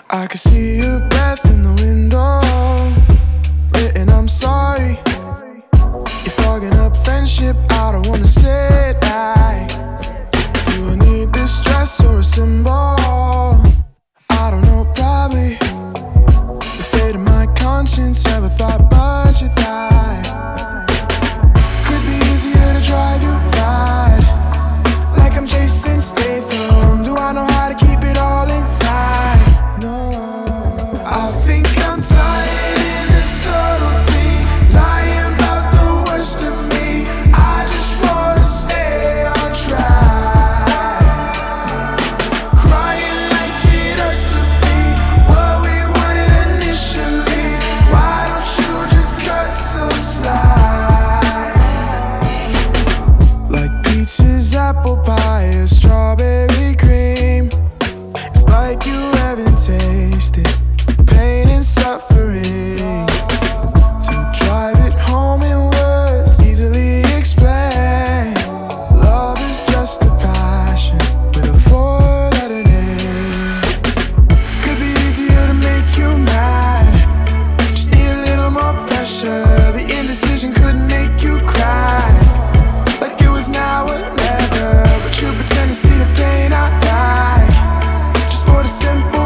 I could see your breath in the window, written I'm sorry. You're fogging up friendship, I don't wanna say that. Do I need this dress or a symbol? I don't know, probably. The fate of my conscience, never thought much of that. Could be easier to drive you mad, like I'm Jason Statham. Do I know how to keep it all intact? No, I think I'm tired in the subtlety, lying about the worst of me. I just wanna stay on track, crying like it hurts to be what we wanted initially. Why don't you just cut some slack? Like peaches, apple pie, or strawberry cream. It's like you haven't tasted pain and suffering. To drive it home in words easily explained. Love is just a passion with a four-letter name. Could be easier to make you mad, just need a little more pressure. The indecision could make you cry, like it was now or never. But you pretend to see the pain I like, just for the simple